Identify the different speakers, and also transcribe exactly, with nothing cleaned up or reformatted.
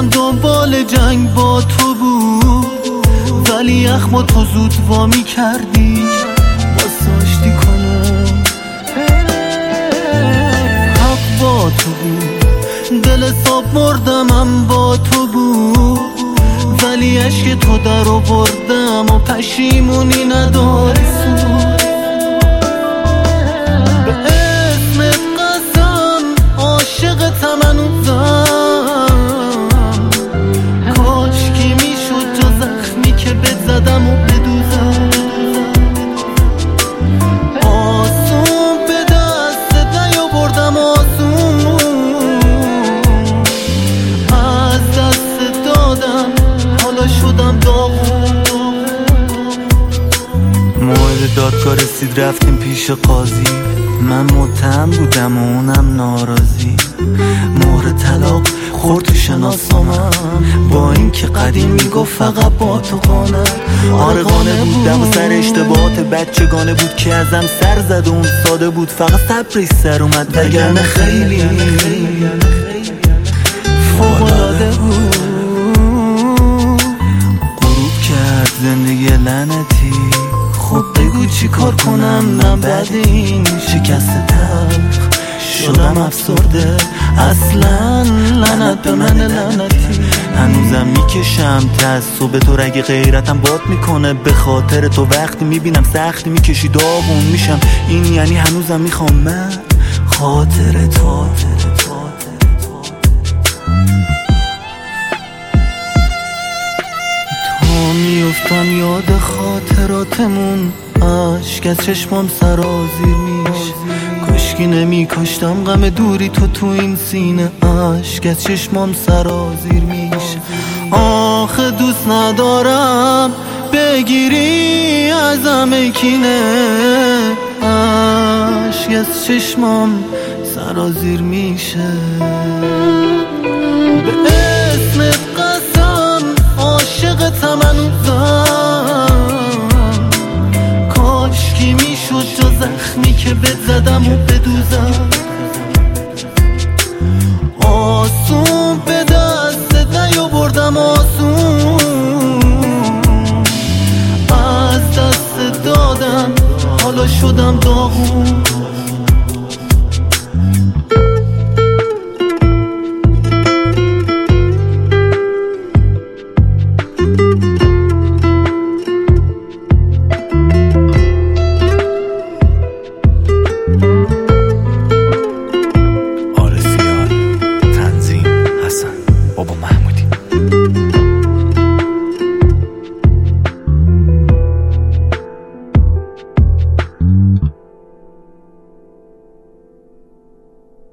Speaker 1: دنبال جنگ با تو بود، ولی یخمو تو زود وامی کردی واسه آشتی کنم. حق با تو بود، دل حساب مردمم با تو بود، ولی عشق تو در آوردم و پشیمونی نداری سود. به اسمت قسم عاشقتم هنوزم، کاشکی میشد جا زخمی که بهت زدم و بدوزم. آسون به دستت نیاوردم، آسون از دست دادم، حالا شدم داغون. موعد دادگاه رسید رفتیم پیش قاضی، من متهم بودم و اونم ناراضی. مهر طلاق خورد تو شناسامم، با این که قدیم میگفت فقط با تو قانم. آره قانه بودم و سر اشتباهات بچگانه بود که ازم سر زد و اون ساده بود، فقط صبرش سر اومد وگرنه خیلی فوق‌العاده بود. غروب کرد زندگی لعنتی، خب بگو چی کار کنم نه بعد این شکست تلخ شدم افسرده اصلا. لعنت به من لعنتی، هنوزم میکشم تعصب تو، رگ غیرتم باد میکنه به خاطر تو. وقتی میبینم سختی میکشی داغون میشم، این یعنی هنوزم میخوام من خاطر تو. تا میفتم یاد خاطراتمون، عشق از چشمام سرازیر میشه. کاشکی نمی کاشتم غم دوری تو تو این سینه، عشق از چشمام سرازیر میشه. آخه دوست ندارم بگیری ازم کینه، عشق از چشمام سرازیر میشه.